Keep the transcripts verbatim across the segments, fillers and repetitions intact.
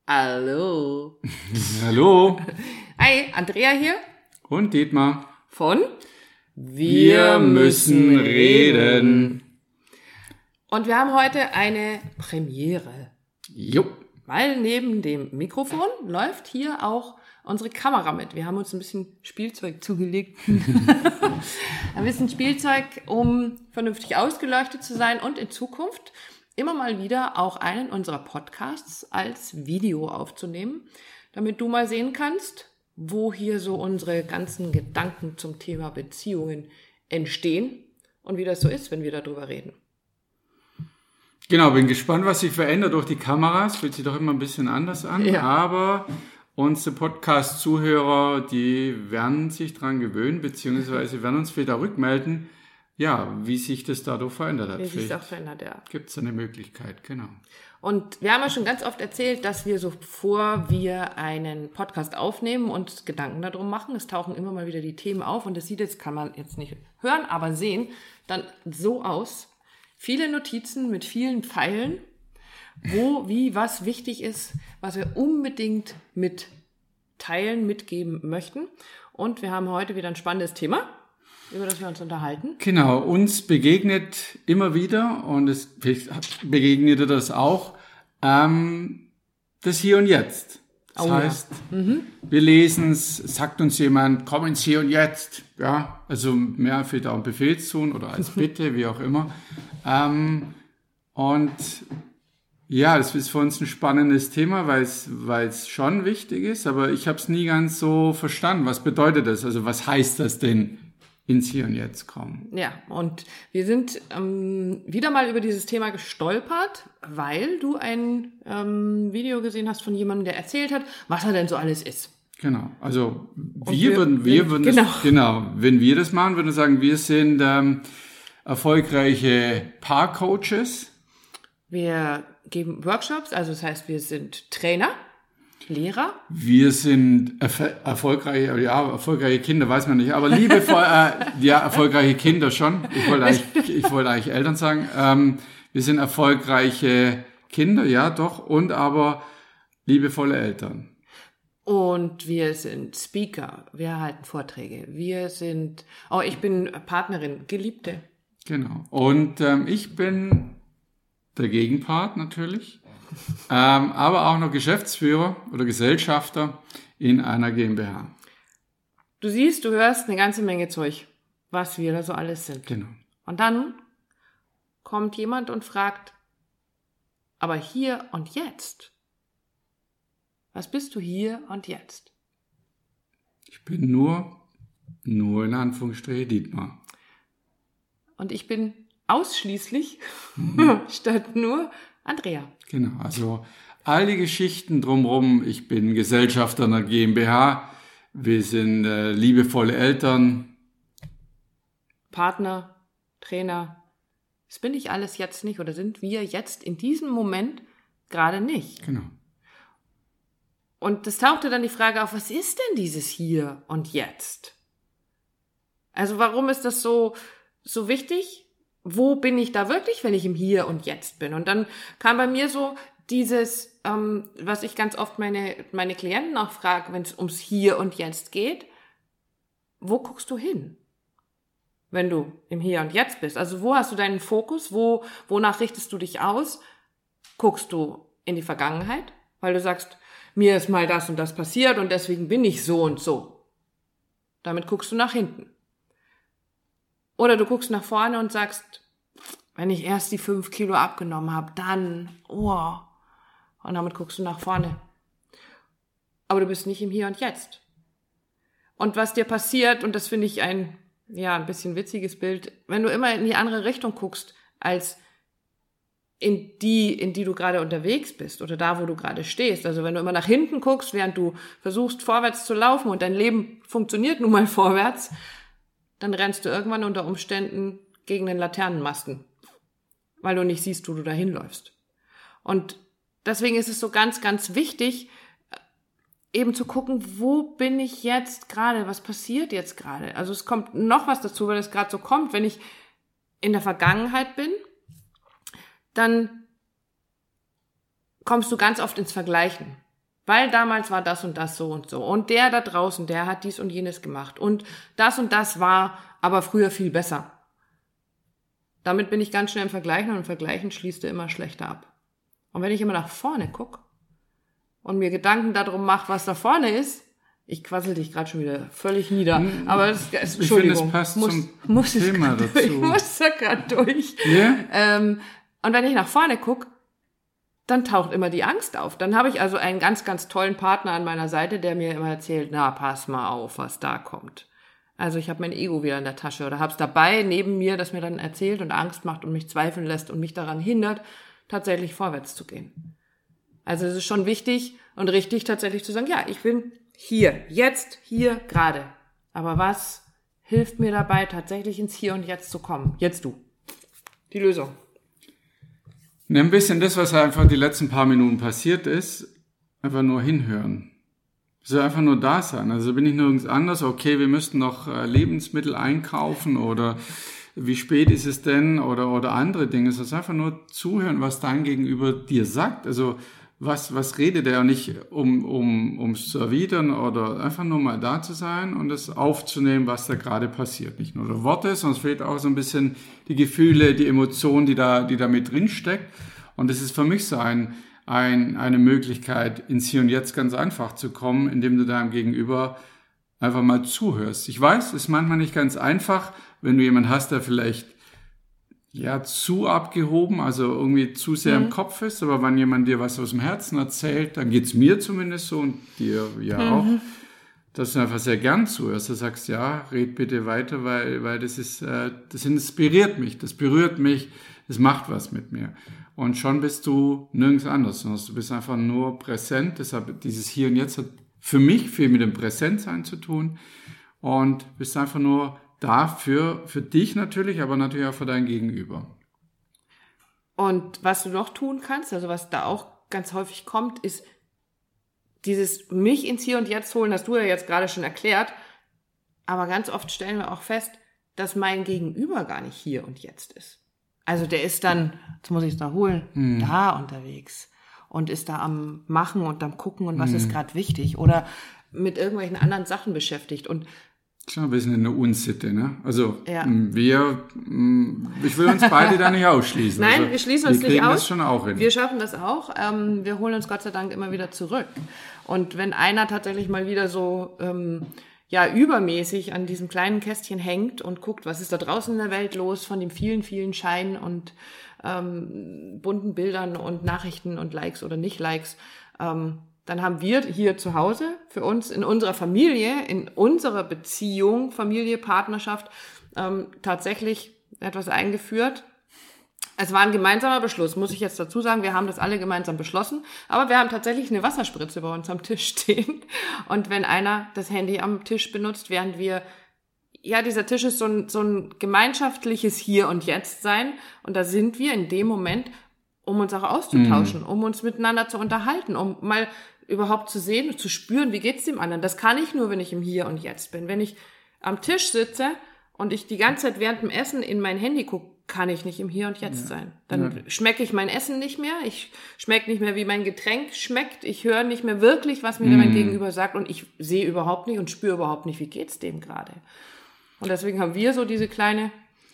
Hallo. Hallo. Hi, Andrea hier. Und Dietmar. Von Wir müssen reden. Und wir haben heute eine Premiere. Jo. Weil neben dem Mikrofon läuft hier auch unsere Kamera mit. Wir haben uns ein bisschen Spielzeug zugelegt. Ein bisschen Spielzeug, um vernünftig ausgeleuchtet zu sein und in Zukunft immer mal wieder auch einen unserer Podcasts als Video aufzunehmen, damit du mal sehen kannst, wo hier so unsere ganzen Gedanken zum Thema Beziehungen entstehen und wie das so ist, wenn wir darüber reden. Genau, bin gespannt, was sich verändert durch die Kameras. Fühlt sich doch immer ein bisschen anders an. Ja. Aber unsere Podcast-Zuhörer, die werden sich dran gewöhnen, beziehungsweise werden uns wieder rückmelden, ja, wie sich das dadurch verändert hat. Wie sich das auch verändert, ja. Gibt es eine Möglichkeit, genau. Und wir haben ja schon ganz oft erzählt, dass wir so, bevor wir einen Podcast aufnehmen, uns Gedanken darum machen. Es tauchen immer mal wieder die Themen auf und das sieht jetzt, kann man jetzt nicht hören, aber sehen, dann so aus. Viele Notizen mit vielen Pfeilen, wo, wie, was wichtig ist, was wir unbedingt mitteilen, mitgeben möchten. Und wir haben heute wieder ein spannendes Thema, über das wir uns unterhalten. Genau, uns begegnet immer wieder, und es begegnet dir das auch, ähm, das Hier und Jetzt. Das Oh, heißt, ja. mhm. wir lesen es, sagt uns jemand, komm ins Hier und Jetzt. Ja, also mehr vielleicht auch ein Befehlston oder als Bitte, wie auch immer. Ähm, und ja, das ist für uns ein spannendes Thema, weil es weil es schon wichtig ist, aber ich habe es nie ganz so verstanden. Was bedeutet das? Also was heißt das denn, ins Hier und Jetzt kommen? Ja, und wir sind ähm, wieder mal über dieses Thema gestolpert, weil du ein ähm, Video gesehen hast von jemandem, der erzählt hat, was er denn so alles ist. Genau, also wir, wir- würden, wir würden genau. Das, genau, wenn wir das machen, würden wir sagen, wir sind ähm, erfolgreiche Paarcoaches. Wir geben Workshops, also das heißt, wir sind Trainer, Lehrer. Wir sind erf- erfolgreiche, ja, erfolgreiche Kinder, weiß man nicht, aber liebevoll, äh, ja, erfolgreiche Kinder schon. Ich wollte eigentlich, ich wollte eigentlich Eltern sagen. Ähm, wir sind erfolgreiche Kinder, ja, doch, und aber liebevolle Eltern. Und wir sind Speaker, wir halten Vorträge, wir sind, oh, ich bin Partnerin, Geliebte. Genau. Und ähm, ich bin der Gegenpart natürlich, ähm, aber auch noch Geschäftsführer oder Gesellschafter in einer GmbH. Du siehst, du hörst eine ganze Menge Zeug, was wir da so alles sind. Genau. Und dann kommt jemand und fragt, aber hier und jetzt? Was bist du hier und jetzt? Ich bin nur, nur in Anführungsstrichen Dietmar. Und ich bin ausschließlich, statt nur, Andrea. Genau, also all die Geschichten drumherum. Ich bin Gesellschafter einer GmbH. Wir sind äh, liebevolle Eltern. Partner, Trainer. Das bin ich alles jetzt nicht oder sind wir jetzt in diesem Moment gerade nicht. Genau. Und es tauchte dann die Frage auf, was ist denn dieses Hier und Jetzt? Also warum ist das so, so wichtig? Wo bin ich da wirklich, wenn ich im Hier und Jetzt bin? Und dann kam bei mir so dieses, ähm, was ich ganz oft meine, meine Klienten auch frage, wenn es ums Hier und Jetzt geht, wo guckst du hin, wenn du im Hier und Jetzt bist? Also wo hast du deinen Fokus? Wo, wonach richtest du dich aus? Guckst du in die Vergangenheit, weil du sagst, mir ist mal das und das passiert und deswegen bin ich so und so. Damit guckst du nach hinten. Oder du guckst nach vorne und sagst, wenn ich erst die fünf Kilo abgenommen habe, dann, oh. Und damit guckst du nach vorne. Aber du bist nicht im Hier und Jetzt. Und was dir passiert, und das finde ich ein, ja, ein bisschen witziges Bild, wenn du immer in die andere Richtung guckst, als in die, in die du gerade unterwegs bist oder da, wo du gerade stehst. Also wenn du immer nach hinten guckst, während du versuchst, vorwärts zu laufen und dein Leben funktioniert nun mal vorwärts, dann rennst du irgendwann unter Umständen gegen den Laternenmasten, weil du nicht siehst, wo du dahin läufst. Und deswegen ist es so ganz, ganz wichtig, eben zu gucken, wo bin ich jetzt gerade, was passiert jetzt gerade. Also es kommt noch was dazu, weil es gerade so kommt, wenn ich in der Vergangenheit bin, dann kommst du ganz oft ins Vergleichen. Weil damals war das und das so und so. Und der da draußen, der hat dies und jenes gemacht. Und das und das war aber früher viel besser. Damit bin ich ganz schnell im Vergleichen und Vergleichen schließt er immer schlechter ab. Und wenn ich immer nach vorne gucke und mir Gedanken darum mache, was da vorne ist, ich quassel dich gerade schon wieder völlig nieder. Aber das ist, Entschuldigung. Ich finde, das passt muss, zum muss Thema dazu. Ich muss da gerade durch. Yeah. Ähm, und wenn ich nach vorne gucke, dann taucht immer die Angst auf. Dann habe ich also einen ganz, ganz tollen Partner an meiner Seite, der mir immer erzählt, na, pass mal auf, was da kommt. Also ich habe mein Ego wieder in der Tasche oder habe es dabei neben mir, das mir dann erzählt und Angst macht und mich zweifeln lässt und mich daran hindert, tatsächlich vorwärts zu gehen. Also es ist schon wichtig und richtig tatsächlich zu sagen, ja, ich bin hier, jetzt, hier, gerade. Aber was hilft mir dabei, tatsächlich ins Hier und Jetzt zu kommen? Jetzt du. Die Lösung. Ne, ein bisschen das, was einfach die letzten paar Minuten passiert ist, einfach nur hinhören. So einfach nur da sein. Also bin ich nirgends anders, okay, wir müssten noch äh, Lebensmittel einkaufen oder wie spät ist es denn oder oder andere Dinge. Es ist einfach nur zuhören, was dein Gegenüber dir sagt. Also was was redet er, nicht um um ums zu erwidern oder einfach nur mal da zu sein und es aufzunehmen, was da gerade passiert. Nicht nur die Worte, sondern es fehlt auch so ein bisschen die Gefühle, die Emotionen, die da die da mit drin steckt. Und das ist für mich so ein ein eine Möglichkeit, ins Hier und Jetzt ganz einfach zu kommen, indem du deinem Gegenüber einfach mal zuhörst. Ich weiß, es ist manchmal nicht ganz einfach, wenn du jemanden hast, der vielleicht ja zu abgehoben, also irgendwie zu sehr mhm. im Kopf ist, aber wenn jemand dir was aus dem Herzen erzählt, dann geht's mir zumindest so und dir ja mhm. auch, dass du einfach sehr gern zuhörst. Du sagst, ja, red bitte weiter, weil weil das ist, äh, das inspiriert mich, das berührt mich, das macht was mit mir. Und schon bist du nirgends anders, sondern du bist einfach nur präsent. Deshalb dieses Hier und Jetzt hat für mich viel mit dem Präsentsein zu tun und bist einfach nur da für, für dich natürlich, aber natürlich auch für dein Gegenüber. Und was du noch tun kannst, also was da auch ganz häufig kommt, ist dieses mich ins Hier und Jetzt holen, hast du ja jetzt gerade schon erklärt, aber ganz oft stellen wir auch fest, dass mein Gegenüber gar nicht hier und jetzt ist. Also der ist dann, jetzt muss ich es da holen, hm. da unterwegs und ist da am Machen und am Gucken und was hm. ist gerade wichtig oder mit irgendwelchen anderen Sachen beschäftigt und schon ein bisschen eine Unsitte, ne? Also ja. wir, ich will uns beide da nicht ausschließen. Nein, also, wir schließen uns wir nicht aus. Das schon auch hin. Wir schaffen das auch. Ähm, wir holen uns Gott sei Dank immer wieder zurück. Und wenn einer tatsächlich mal wieder so ähm, ja übermäßig an diesem kleinen Kästchen hängt und guckt, was ist da draußen in der Welt los von den vielen, vielen Scheinen und ähm, bunten Bildern und Nachrichten und Likes oder Nicht-Likes, ähm, dann haben wir hier zu Hause für uns in unserer Familie, in unserer Beziehung, Familie, Partnerschaft, ähm, tatsächlich etwas eingeführt. Es war ein gemeinsamer Beschluss, muss ich jetzt dazu sagen. Wir haben das alle gemeinsam beschlossen. Aber wir haben tatsächlich eine Wasserspritze bei uns am Tisch stehen. Und wenn einer das Handy am Tisch benutzt, während wir, ja, dieser Tisch ist so ein, so ein gemeinschaftliches Hier und Jetzt sein. Und da sind wir in dem Moment, um uns auch auszutauschen, mhm. um uns miteinander zu unterhalten, um mal überhaupt zu sehen und zu spüren, wie geht's dem anderen. Das kann ich nur, wenn ich im Hier und Jetzt bin. Wenn ich am Tisch sitze und ich die ganze Zeit während dem Essen in mein Handy gucke, kann ich nicht im Hier und Jetzt ja. sein. Dann ja. schmecke ich mein Essen nicht mehr, ich schmecke nicht mehr, wie mein Getränk schmeckt, ich höre nicht mehr wirklich, was mir mm. mein Gegenüber sagt und ich sehe überhaupt nicht und spüre überhaupt nicht, wie geht's dem gerade. Und deswegen haben wir so diese kleine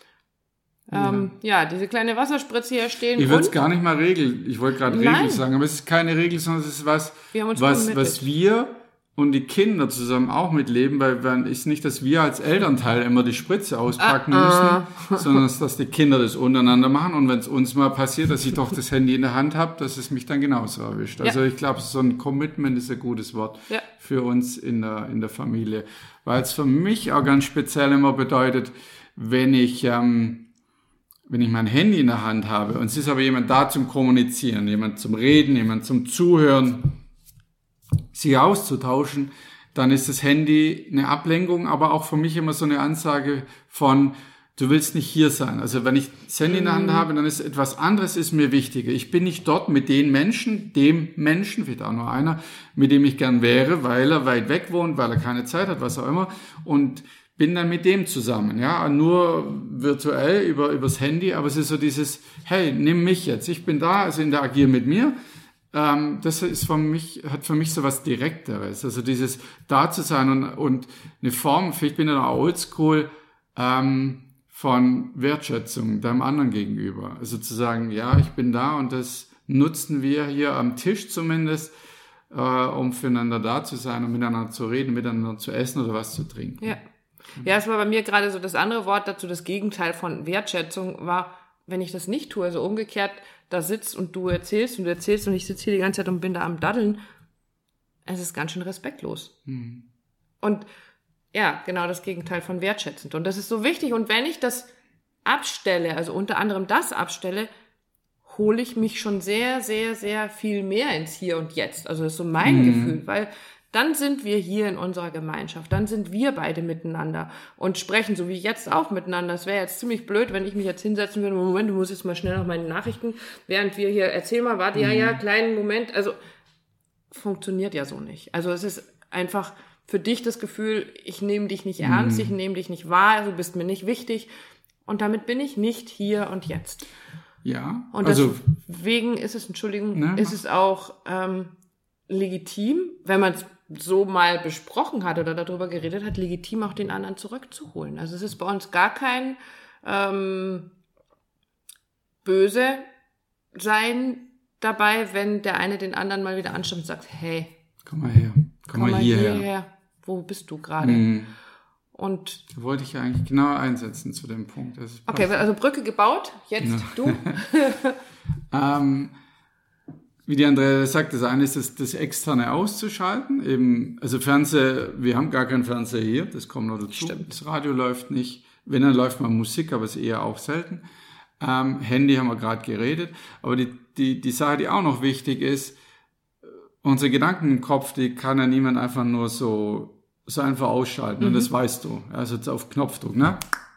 Ähm, ja. ja, diese kleine Wasserspritze hier stehen. Ich würde es gar nicht mal regeln. Ich wollte gerade Regel sagen, aber es ist keine Regel, sondern es ist was, wir was, was wir und die Kinder zusammen auch mitleben, weil es ist nicht, dass wir als Elternteil immer die Spritze auspacken ah, müssen, sondern dass die Kinder das untereinander machen und wenn es uns mal passiert, dass ich doch das Handy in der Hand habe, dass es mich dann genauso erwischt. Ja. Also ich glaube, so ein Commitment ist ein gutes Wort ja. für uns in der, in der Familie, weil es für mich auch ganz speziell immer bedeutet, wenn ich ähm, wenn ich mein Handy in der Hand habe und es ist aber jemand da zum Kommunizieren, jemand zum Reden, jemand zum Zuhören, sich auszutauschen, dann ist das Handy eine Ablenkung, aber auch für mich immer so eine Ansage von, du willst nicht hier sein. Also wenn ich das Handy in der Hand habe, dann ist etwas anderes ist mir wichtiger. Ich bin nicht dort mit den Menschen, dem Menschen, vielleicht auch nur einer, mit dem ich gern wäre, weil er weit weg wohnt, weil er keine Zeit hat, was auch immer, und bin dann mit dem zusammen, ja, nur virtuell über übers Handy, aber es ist so dieses, hey, nimm mich jetzt, ich bin da, also interagiere mit mir, ähm, das ist für mich, hat für mich so was Direkteres. Also dieses da zu sein und, und eine Form, vielleicht bin ich da oldschool, ähm, von Wertschätzung deinem anderen gegenüber. Also zu sagen, ja, ich bin da und das nutzen wir hier am Tisch zumindest, äh, um füreinander da zu sein und miteinander zu reden, miteinander zu essen oder was zu trinken. Ja. Ja, es war bei mir gerade so das andere Wort dazu, das Gegenteil von Wertschätzung war, wenn ich das nicht tue, also umgekehrt, da sitzt und du erzählst und du erzählst und ich sitze hier die ganze Zeit und bin da am Daddeln. Es ist ganz schön respektlos. Mhm. Und ja, genau das Gegenteil von wertschätzend. Und das ist so wichtig. Und wenn ich das abstelle, also unter anderem das abstelle, hole ich mich schon sehr, sehr, sehr viel mehr ins Hier und Jetzt. Also das ist so mein mhm. Gefühl, weil dann sind wir hier in unserer Gemeinschaft, dann sind wir beide miteinander und sprechen, so wie jetzt auch miteinander. Es wäre jetzt ziemlich blöd, wenn ich mich jetzt hinsetzen würde, Moment, du musst jetzt mal schnell noch meine Nachrichten, während wir hier, erzähl mal, warte, mhm. ja, ja, kleinen Moment, also funktioniert ja so nicht. Also es ist einfach für dich das Gefühl, ich nehme dich nicht ernst, mhm. ich nehme dich nicht wahr, du bist mir nicht wichtig und damit bin ich nicht hier und jetzt. Ja, und also deswegen ist es, Entschuldigung, ne, ist es auch ähm, legitim, wenn man es so mal besprochen hat oder darüber geredet hat, legitim auch den anderen zurückzuholen. Also es ist bei uns gar kein ähm, böse sein dabei, wenn der eine den anderen mal wieder anschaut und sagt, hey, komm mal her, komm, komm mal hierher. hierher. Wo bist du gerade? Mhm. Und da wollte ich ja eigentlich genau einsetzen zu dem Punkt. Okay, also Brücke gebaut, jetzt genau. du. ähm, Wie die Andrea sagt, das eine ist das, das Externe auszuschalten. Eben, also Fernseher, wir haben gar keinen Fernseher hier, das kommt noch dazu. Stimmt. Das Radio läuft nicht. Wenn, dann läuft mal Musik, aber es ist eher auch selten. Ähm, Handy haben wir gerade geredet. Aber die, die, die Sache, die auch noch wichtig ist, unsere Gedanken im Kopf, die kann ja niemand einfach nur so, so einfach ausschalten. Mhm. Und das weißt du. Also jetzt auf Knopfdruck, ne?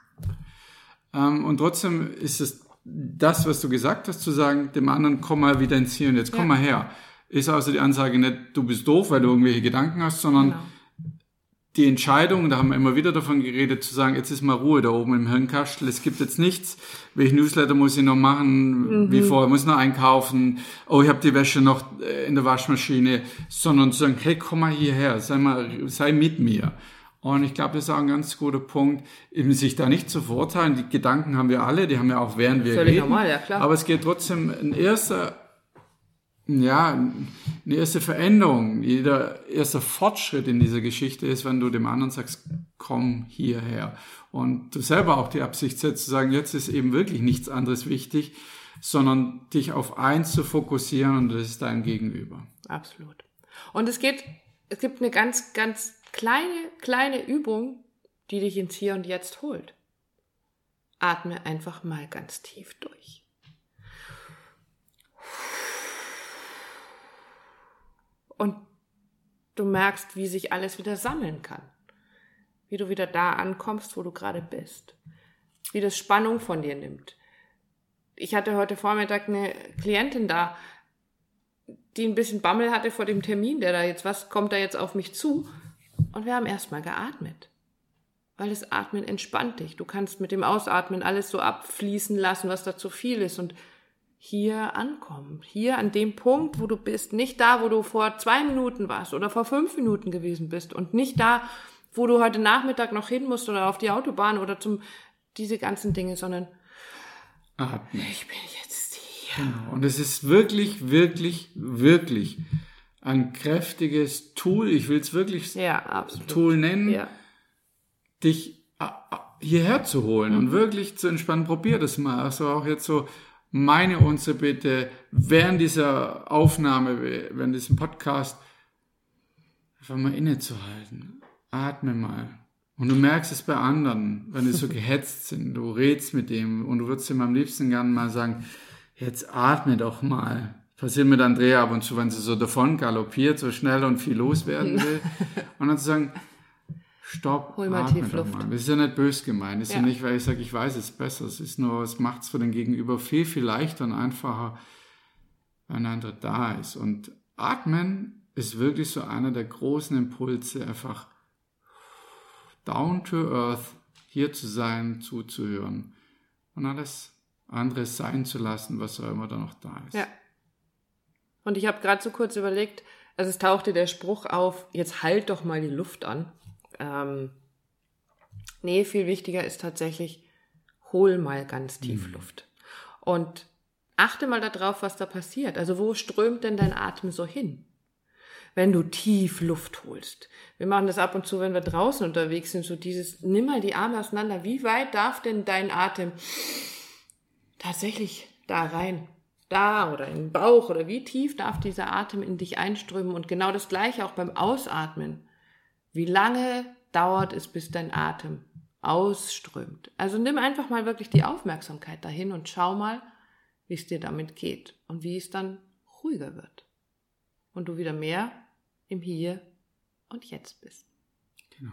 Ähm, und trotzdem ist es das, was du gesagt hast, zu sagen, dem anderen, komm mal wieder ins Hier und Jetzt, komm ja. mal her, ist also die Ansage nicht, du bist doof, weil du irgendwelche Gedanken hast, sondern genau. die Entscheidung, da haben wir immer wieder davon geredet, zu sagen, jetzt ist mal Ruhe da oben im Hirnkastel, es gibt jetzt nichts, welche Newsletter muss ich noch machen, mhm. wie vorher, muss noch einkaufen, oh, ich habe die Wäsche noch in der Waschmaschine, sondern zu sagen, hey, komm mal hierher, sei mal, sei mit mir. Und ich glaube, das ist auch ein ganz guter Punkt, eben sich da nicht zu verurteilen. Die Gedanken haben wir alle, die haben wir auch während wir Völlig reden. normal, ja klar. Aber es geht trotzdem ein erster, ja, eine erste Veränderung, jeder erster Fortschritt in dieser Geschichte ist, wenn du dem anderen sagst, komm hierher. Und du selber auch die Absicht setzt, zu sagen, jetzt ist eben wirklich nichts anderes wichtig, sondern dich auf eins zu fokussieren und das ist dein Gegenüber. Absolut. Und es geht, es gibt eine ganz, ganz kleine, kleine Übung, die dich ins Hier und Jetzt holt. Atme einfach mal ganz tief durch. Und du merkst, wie sich alles wieder sammeln kann. Wie du wieder da ankommst, wo du gerade bist. Wie das Spannung von dir nimmt. Ich hatte heute Vormittag eine Klientin da, die ein bisschen Bammel hatte vor dem Termin, der da jetzt, was kommt da jetzt auf mich zu? Und wir haben erstmal geatmet. Weil das Atmen entspannt dich. Du kannst mit dem Ausatmen alles so abfließen lassen, was da zu viel ist. Und hier ankommen. Hier an dem Punkt, wo du bist. Nicht da, wo du vor zwei Minuten warst oder vor fünf Minuten gewesen bist. Und nicht da, wo du heute Nachmittag noch hin musst oder auf die Autobahn oder zum, diese ganzen Dinge, sondern atmen. Ich bin jetzt hier. Genau. Und es ist wirklich, wirklich, wirklich ein kräftiges Tool, ich will es wirklich ja, absolut. Tool nennen, ja. dich hierher zu holen mhm. und wirklich zu entspannen. Probier das mal. Also auch jetzt so meine unsere Bitte während dieser Aufnahme, während diesem Podcast, einfach mal innezuhalten. Atme mal. Und du merkst es bei anderen, wenn die so gehetzt sind. Du redst mit dem und du würdest ihm am liebsten gerne mal sagen, jetzt atme doch mal. Passiert mit Andrea ab und zu, wenn sie so davon galoppiert, so schnell und viel loswerden will. Und dann zu sagen, stopp, hol mal atme tief doch Luft. mal. Das ist ja nicht böse gemeint. Das ist ja. ja nicht, weil ich sage, ich weiß es besser. Es ist nur, es macht es für den Gegenüber viel, viel leichter und einfacher, wenn ein anderer da ist. Und atmen ist wirklich so einer der großen Impulse, einfach down to earth, hier zu sein, zuzuhören und alles andere sein zu lassen, was auch immer da noch da ist. Ja. Und ich habe gerade so kurz überlegt, also es tauchte der Spruch auf, jetzt halt doch mal die Luft an. Ähm, nee, viel wichtiger ist tatsächlich, hol mal ganz tief mhm. Luft. Und achte mal darauf, was da passiert. Also wo strömt denn dein Atem so hin? Wenn du tief Luft holst. Wir machen das ab und zu, wenn wir draußen unterwegs sind, so dieses, nimm mal die Arme auseinander. Wie weit darf denn dein Atem tatsächlich da rein? Da oder in den Bauch oder wie tief darf dieser Atem in dich einströmen? Und genau das Gleiche auch beim Ausatmen. Wie lange dauert es, bis dein Atem ausströmt? Also nimm einfach mal wirklich die Aufmerksamkeit dahin und schau mal, wie es dir damit geht und wie es dann ruhiger wird. Und du wieder mehr im Hier und Jetzt bist. Genau.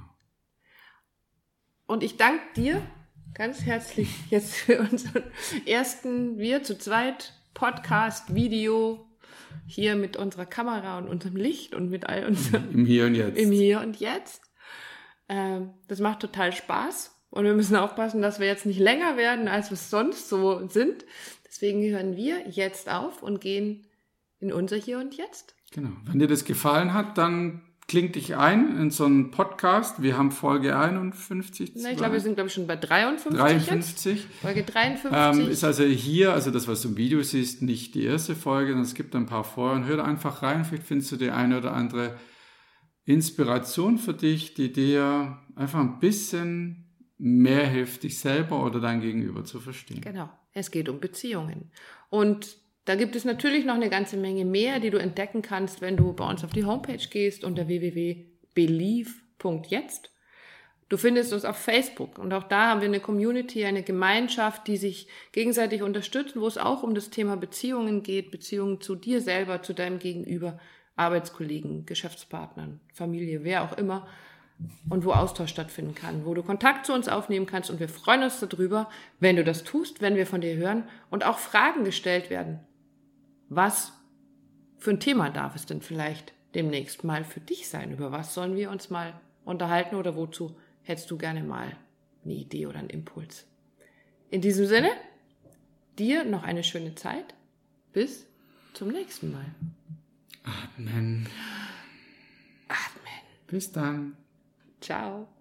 Und ich danke dir ganz herzlich jetzt für unseren ersten Wir zu zweit Podcast, Video, hier mit unserer Kamera und unserem Licht und mit all unserem... Im Hier und Jetzt. Im Hier und Jetzt. Ähm, das macht total Spaß. Und wir müssen aufpassen, dass wir jetzt nicht länger werden, als wir sonst so sind. Deswegen hören wir jetzt auf und gehen in unser Hier und Jetzt. Genau. Wenn dir das gefallen hat, dann kling dich ein in so einen Podcast. Wir haben Folge einundfünfzig. Na, ich glaube, wir sind, glaube ich, schon bei dreiundfünfzig. dreiundfünfzig. Jetzt. Folge dreiundfünfzig. Ähm, ist also hier, also das, was du im Video siehst, nicht die erste Folge, sondern es gibt ein paar vorher. Und hör da einfach rein, vielleicht findest du die eine oder andere Inspiration für dich, die dir einfach ein bisschen mehr hilft, dich selber oder dein Gegenüber zu verstehen. Genau, es geht um Beziehungen. Und da gibt es natürlich noch eine ganze Menge mehr, die du entdecken kannst, wenn du bei uns auf die Homepage gehst unter w w w punkt believe punkt jetzt. Du findest uns auf Facebook und auch da haben wir eine Community, eine Gemeinschaft, die sich gegenseitig unterstützt, wo es auch um das Thema Beziehungen geht, Beziehungen zu dir selber, zu deinem Gegenüber, Arbeitskollegen, Geschäftspartnern, Familie, wer auch immer. Und wo Austausch stattfinden kann, wo du Kontakt zu uns aufnehmen kannst. Und wir freuen uns darüber, wenn du das tust, wenn wir von dir hören und auch Fragen gestellt werden. Was für ein Thema darf es denn vielleicht demnächst mal für dich sein? Über was sollen wir uns mal unterhalten oder wozu hättest du gerne mal eine Idee oder einen Impuls? In diesem Sinne, dir noch eine schöne Zeit. Bis zum nächsten Mal. Atmen. Atmen. Bis dann. Ciao.